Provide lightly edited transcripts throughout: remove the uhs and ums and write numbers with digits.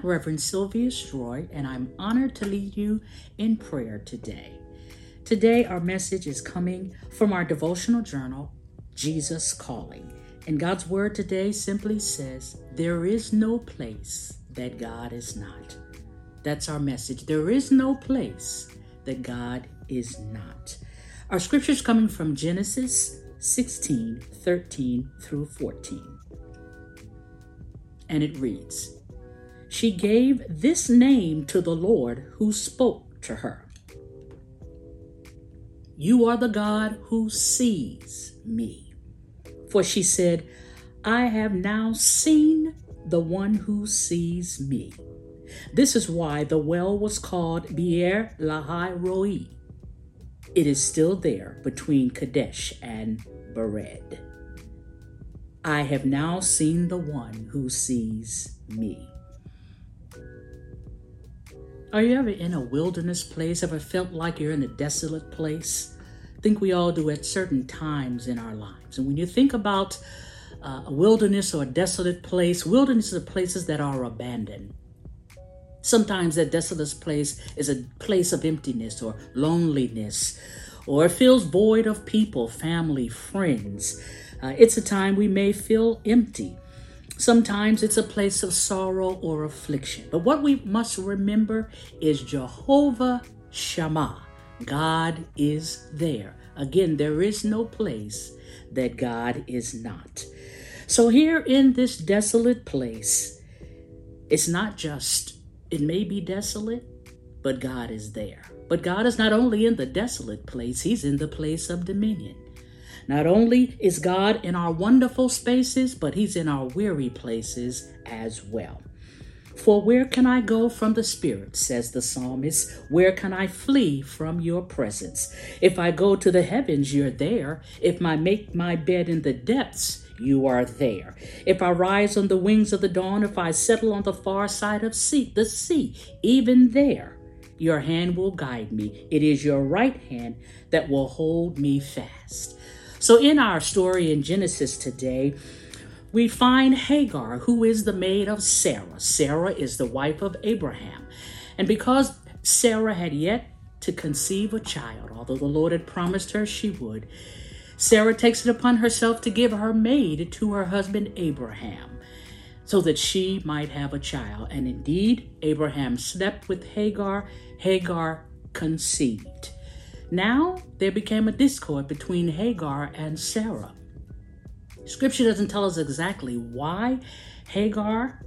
Reverend Sylvia Stroy, and I'm honored to lead you in prayer today. Today, our message is coming from our devotional journal, Jesus Calling. And God's word today simply says, there is no place that God is not. That's our message. There is no place that God is not. Our scripture is coming from Genesis 16, 13 through 14. And it reads, she gave this name to the Lord who spoke to her. You are the God who sees me. For she said, I have now seen the one who sees me. This is why the well was called Beer Lahai Roi. It is still there between Kadesh and Bered. I have now seen the one who sees me. Are you ever in a wilderness place? Ever felt like you're in a desolate place? I think we all do at certain times in our lives. And when you think about a wilderness or a desolate place, wilderness are places that are abandoned. Sometimes that desolate place is a place of emptiness or loneliness, or it feels void of people, family, friends. It's a time we may feel empty. Sometimes it's a place of sorrow or affliction. But what we must remember is Jehovah Shammah. God is there. Again, there is no place that God is not. So here in this desolate place, it's not just, it may be desolate, but God is there. But God is not only in the desolate place, he's in the place of dominion. Not only is God in our wonderful spaces, but he's in our weary places as well. For where can I go from the Spirit, says the psalmist? Where can I flee from your presence? If I go to the heavens, you're there. If I make my bed in the depths, you are there. If I rise on the wings of the dawn, if I settle on the far side of the sea, even there, your hand will guide me. It is your right hand that will hold me fast. So in our story in Genesis today, we find Hagar, who is the maid of Sarah. Sarah is the wife of Abraham. And because Sarah had yet to conceive a child, although the Lord had promised her she would, Sarah takes it upon herself to give her maid to her husband Abraham so that she might have a child. And indeed, Abraham slept with Hagar. Hagar conceived. Now there became a discord between Hagar and Sarah. Scripture doesn't tell us exactly why Hagar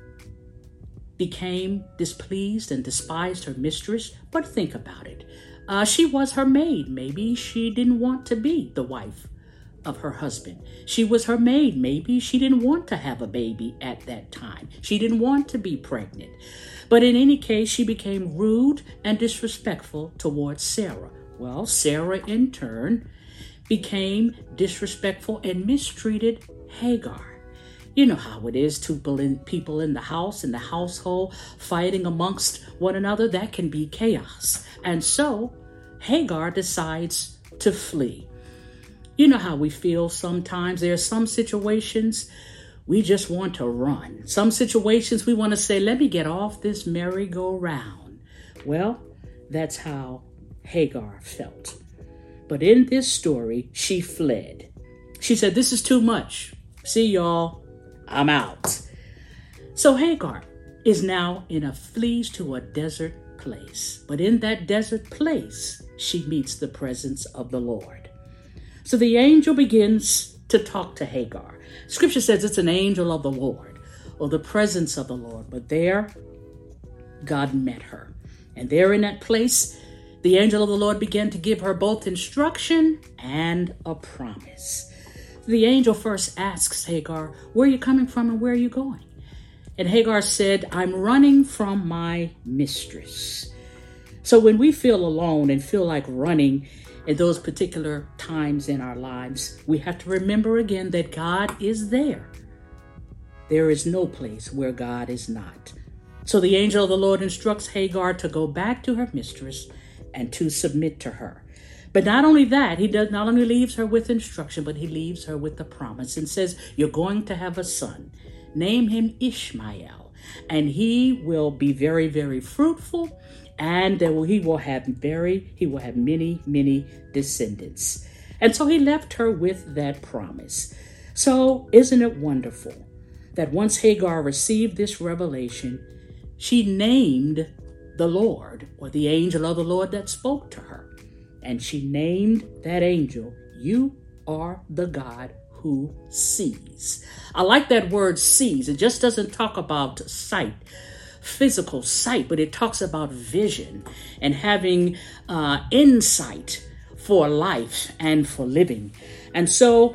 became displeased and despised her mistress, but think about it. She was her maid. Maybe she didn't want to be the wife of her husband. She was her maid. Maybe she didn't want to have a baby at that time. She didn't want to be pregnant. But in any case, she became rude and disrespectful towards Sarah. Well, Sarah in turn became disrespectful and mistreated Hagar. You know how it is, people in the house, in the household, fighting amongst one another. That can be chaos. And so Hagar decides to flee. You know how we feel sometimes. There are some situations we just want to run. Some situations we want to say, let me get off this merry-go-round. Well, that's how Hagar felt. But in this story, she fled. She said, this is too much. See y'all, I'm out. So Hagar is now flees to a desert place. But in that desert place, she meets the presence of the Lord. So the angel begins to talk to Hagar. Scripture says it's an angel of the Lord, or the presence of the Lord. But there, God met her. And there in that place, the angel of the Lord began to give her both instruction and a promise. The angel first asks Hagar, where are you coming from and where are you going? And Hagar said, I'm running from my mistress. So when we feel alone and feel like running in those particular times in our lives, we have to remember again that God is there. There is no place where God is not. So the angel of the Lord instructs Hagar to go back to her mistress and to submit to her. But not only that, he does not only leaves her with instruction, but he leaves her with the promise and says, you're going to have a son. Name him Ishmael. and he will be very, very fruitful, and he will have many, many descendants. And so he left her with that promise. So isn't it wonderful that once Hagar received this revelation, she named the Lord, or the angel of the Lord that spoke to her. And she named that angel, "You are the God who sees." I like that word sees. It just doesn't talk about sight, physical sight, but it talks about vision and having insight for life and for living. And so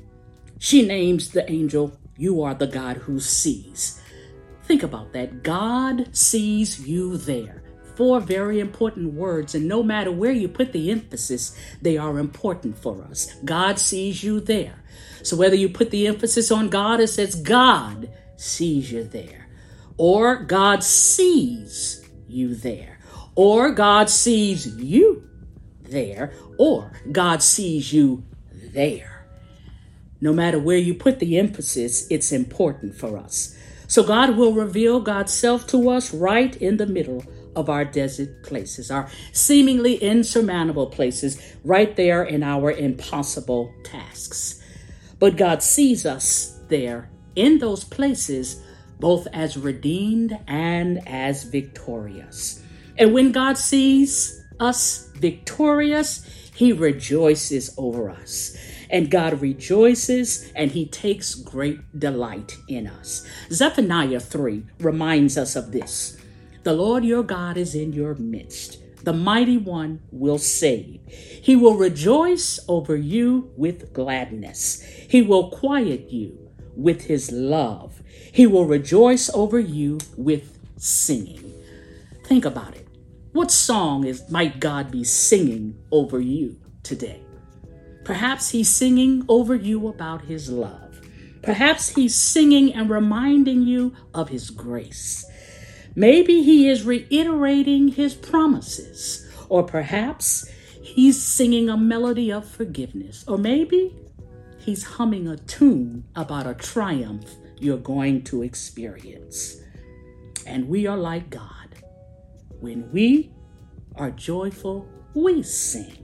she names the angel, "You are the God who sees." Think about that. God sees you there. 4 very important words, and no matter where you put the emphasis, they are important for us. God sees you there. So whether you put the emphasis on God, it says God sees you there, or God sees you there, or God sees you there, or God sees you there. No matter where you put the emphasis, it's important for us. So God will reveal God's self to us right in the middle of our desert places, our seemingly insurmountable places, right there in our impossible tasks. But God sees us there in those places, both as redeemed and as victorious. And when God sees us victorious, he rejoices over us. And God rejoices and he takes great delight in us. Zephaniah 3 reminds us of this. The Lord your God is in your midst. The mighty one will save. He will rejoice over you with gladness. He will quiet you with his love. He will rejoice over you with singing. Think about it. What song might God be singing over you today? Perhaps he's singing over you about his love. Perhaps he's singing and reminding you of his grace. Maybe he is reiterating his promises, or perhaps he's singing a melody of forgiveness, or maybe he's humming a tune about a triumph you're going to experience. And we are like God. When we are joyful, we sing.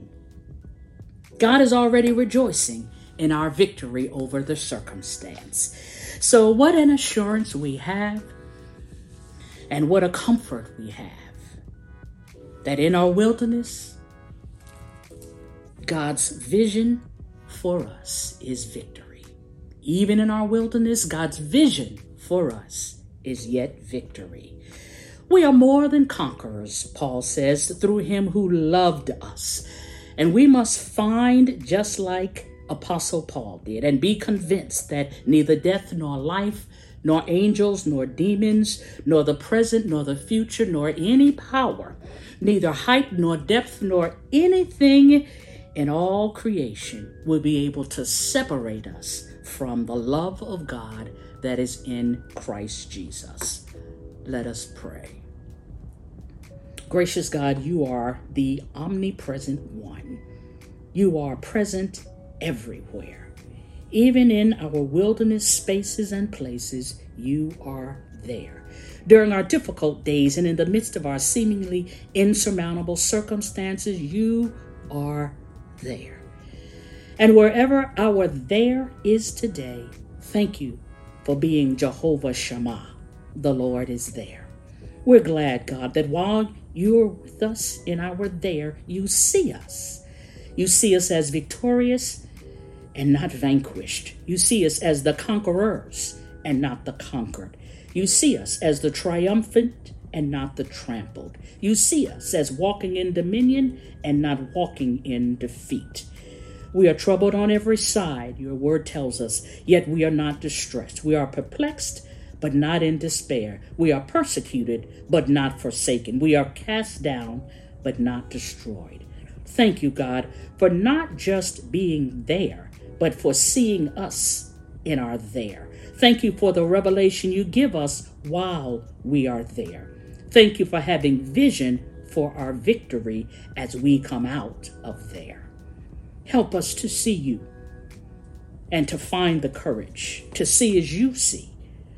God is already rejoicing in our victory over the circumstance. So what an assurance we have, and what a comfort we have, that in our wilderness, God's vision for us is victory. Even in our wilderness, God's vision for us is yet victory. We are more than conquerors, Paul says, through him who loved us. And we must find, just like Apostle Paul did, and be convinced that neither death nor life, nor angels, nor demons, nor the present, nor the future, nor any power, neither height nor depth, nor anything in all creation will be able to separate us from the love of God that is in Christ Jesus. Let us pray. Gracious God, you are the omnipresent one. You are present everywhere. Even in our wilderness spaces and places, you are there. During our difficult days and in the midst of our seemingly insurmountable circumstances, you are there. And wherever our there is today, thank you for being Jehovah Shammah. The Lord is there. We're glad, God, that while you're with us in our there, you see us. You see us as victorious and not vanquished. You see us as the conquerors and not the conquered. You see us as the triumphant and not the trampled. You see us as walking in dominion and not walking in defeat. We are troubled on every side, your word tells us, yet we are not distressed. We are perplexed, but not in despair. We are persecuted, but not forsaken. We are cast down, but not destroyed. Thank you, God, for not just being there, but for seeing us in our there. Thank you for the revelation you give us while we are there. Thank you for having vision for our victory as we come out of there. Help us to see you and to find the courage to see as you see,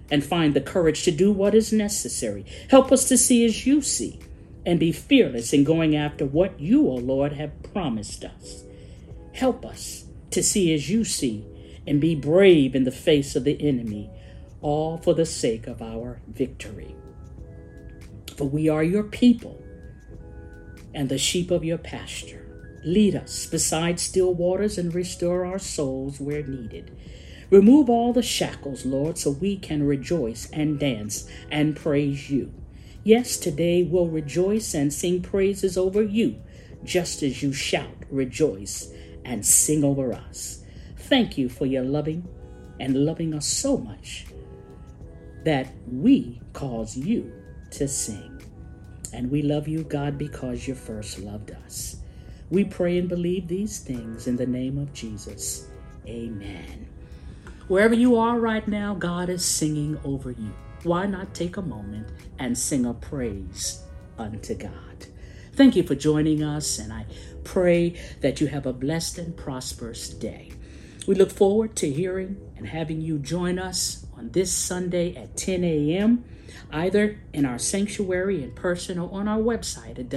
and find the courage to do what is necessary. Help us to see as you see and be fearless in going after what you, O Lord, have promised us. Help us to see as you see and be brave in the face of the enemy, all for the sake of our victory. For we are your people and the sheep of your pasture. Lead us beside still waters and restore our souls where needed. Remove all the shackles, Lord, so we can rejoice and dance and praise you. Yes, today we'll rejoice and sing praises over you, just as you shout, rejoice, and sing over us. Thank you for your loving us so much that we cause you to sing. And we love you, God, because you first loved us. We pray and believe these things in the name of Jesus. Amen. Wherever you are right now, God is singing over you. Why not take a moment and sing a praise unto God? Thank you for joining us, and I pray that you have a blessed and prosperous day. We look forward to hearing and having you join us on this Sunday at 10 a.m., either in our sanctuary in person or on our website at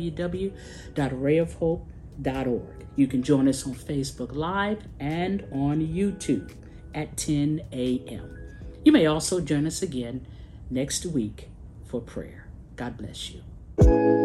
www.rayofhope.org. You can join us on Facebook Live and on YouTube at 10 a.m. You may also join us again next week for prayer. God bless you.